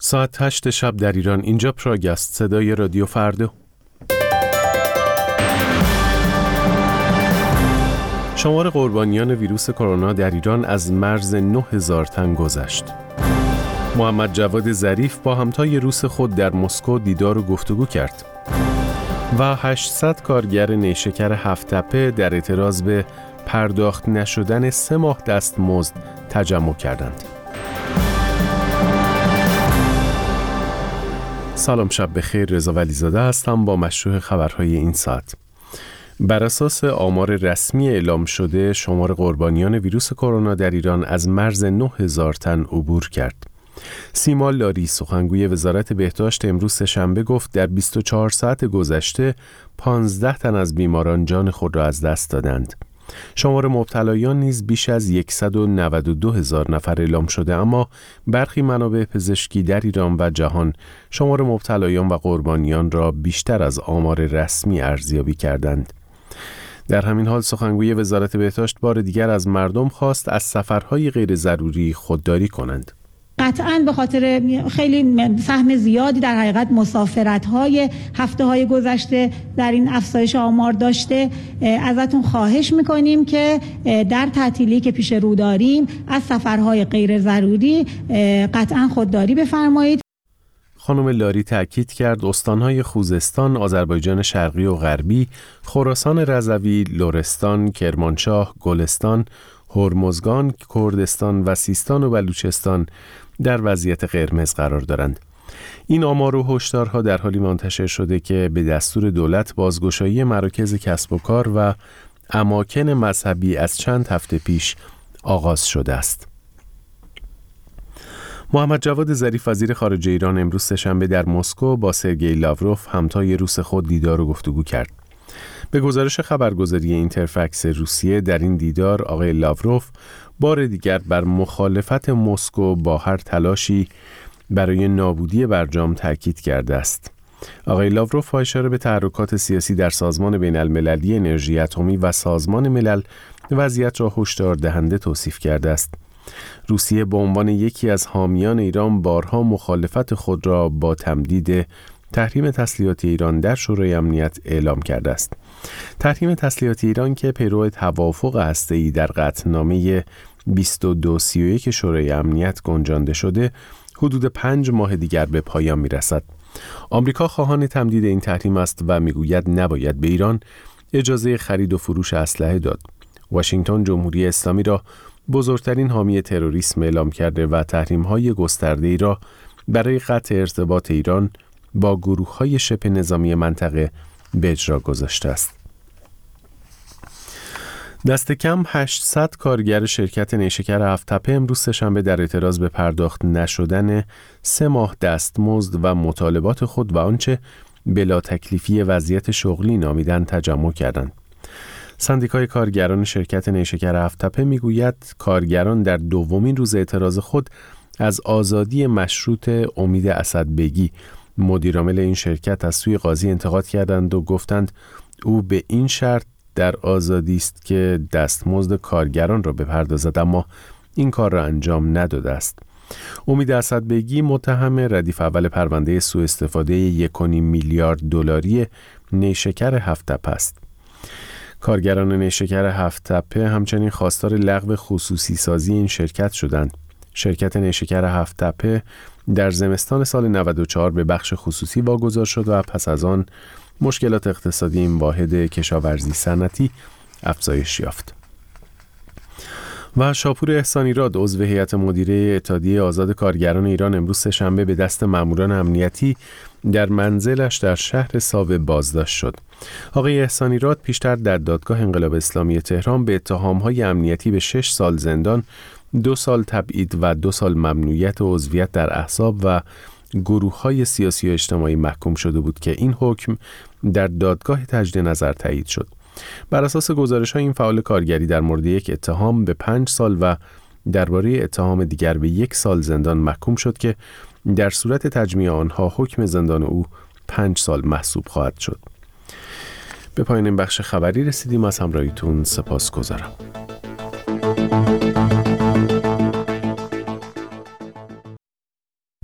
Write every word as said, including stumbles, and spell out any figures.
ساعت هشت شب در ایران. اینجا پراگ است، صدای رادیو فردا. شمار قربانیان ویروس کرونا در ایران از مرز نه هزار تن گذشت. محمد جواد ظریف با همتای روس خود در مسکو دیدار و گفتگو کرد. و هشتصد کارگر نیشکر هفت‌تپه در اعتراض به پرداخت نشدن سه ماه دستمزد تجمع کردند. سلام، شب بخیر. رضا ولیزاده هستم با مشروع خبرهای این ساعت. بر اساس آمار رسمی اعلام شده، شمار قربانیان ویروس کرونا در ایران از مرز نه هزار تن عبور کرد. سیما لاری، سخنگوی وزارت بهداشت، امروز سه‌شنبه گفت در بیست و چهار ساعت گذشته پانزده تن از بیماران جان خود را از دست دادند. شمار مبتلایان نیز بیش از صد و نود و دو هزار نفر اعلام شده، اما برخی منابع پزشکی در ایران و جهان شمار مبتلایان و قربانیان را بیشتر از آمار رسمی ارزیابی کردند. در همین حال سخنگوی وزارت بهداشت بار دیگر از مردم خواست از سفرهای غیر ضروری خودداری کنند. قطعاً به خاطر خیلی سهم زیادی در حقیقت مسافرت‌های هفته‌های گذشته در این افزایش آمار داشته، ازتون خواهش می‌کنیم که در تعطیلی که پیش رو داریم از سفرهای غیر ضروری قطعاً خودداری بفرمایید. خانم لاری تأکید کرد استان‌های خوزستان، آذربایجان شرقی و غربی، خراسان رضوی، لرستان، کرمانشاه، گلستان، هرمزگان، کردستان و سیستان و بلوچستان در وضعیت قرمز قرار دارند. این آمار و هشدارها در حالی منتشر شده که به دستور دولت بازگشایی مراکز کسب و کار و اماکن مذهبی از چند هفته پیش آغاز شده است. محمد جواد ظریف، وزیر خارجه ایران، امروز سه‌شنبه در مسکو با سرگئی لاوروف، همتای روس خود، دیدار و گفتگو کرد. به گزارش خبرگزاری اینترفکس روسیه، در این دیدار آقای لاوروف بار دیگر بر مخالفت مسکو با هر تلاشی برای نابودی برجام تاکید کرده است. آقای لاوروف با اشاره به تحرکات سیاسی در سازمان بین المللی انرژی اتمی و سازمان ملل وضعیت را هشدار دهنده توصیف کرده است. روسیه به عنوان یکی از حامیان ایران بارها مخالفت خود را با تمدید تحریم تسلیحات ایران در شورای امنیت اعلام کرده است. تحریم تسلیحات ایران که پیرو توافق هسته‌ای در قطعنامه بیست و دو سی و یک شورای امنیت گنجانده شده، حدود پنج ماه دیگر به پایان می‌رسد. آمریکا خواهان تمدید این تحریم است و می‌گوید نباید به ایران اجازه خرید و فروش اسلحه داد. واشنگتن جمهوری اسلامی را بزرگترین حامی تروریسم اعلام کرده و تحریم‌های گسترده‌ای را برای قطع ارتباط ایران با گروه‌های شبه نظامی منطقه به اجرا گذاشته است. دست کم هشتصد کارگر شرکت نیشکر هفت‌تپه امروز سه‌شنبه در اعتراض به پرداخت نشدن سه ماه دستمزد و مطالبات خود و آنچه بلا تکلیفی وضعیت شغلی نامیدن تجمع کردند. سندیکای کارگران شرکت نیشکر هفت‌تپه میگوید کارگران در دومین روز اعتراض خود از آزادی مشروط امید اسدبگی، مدیرعامل این شرکت، از سوی قاضی انتقاد کردند و گفتند او به این شرط در آزادی است که دستمزد کارگران را بپردازد، اما این کار را انجام نداده است. امید اسدبگی متهم ردیف اول پرونده سوء استفاده یک و نیم میلیارد دلاری نیشکر هفت‌تپه است. کارگران نیشکر هفت‌تپه همچنین خواستار لغو خصوصی سازی این شرکت شدند. شرکت نیشکر هفت‌تپه در زمستان سال نود و چهار به بخش خصوصی واگذار شد و پس از آن مشکلات اقتصادی این واحد کشاورزی صنعتی افزایش یافت. و شاپور احسانیراد، عضو هیئت مدیره اتحادیه آزاد کارگران ایران، امروز سه‌شنبه به دست ماموران امنیتی در منزلش در شهر ساوه بازداشت شد. آقای احسانیراد پیشتر در دادگاه انقلاب اسلامی تهران به اتهام‌های امنیتی به شش سال زندان، دو سال تبعید و دو سال ممنوعیت عضویت در احزاب و گروه‌های سیاسی و اجتماعی محکوم شده بود که این حکم در دادگاه تجدید نظر تایید شد. بر اساس گزارش‌های این فعال کارگری در مورد یک اتهام به پنج سال و درباره اتهام دیگر به یک سال زندان محکوم شد که در صورت تجمیع آنها حکم زندان او پنج سال محسوب خواهد شد. به پایان این بخش خبری رسیدیم. از همراهیتون سپاسگزارم.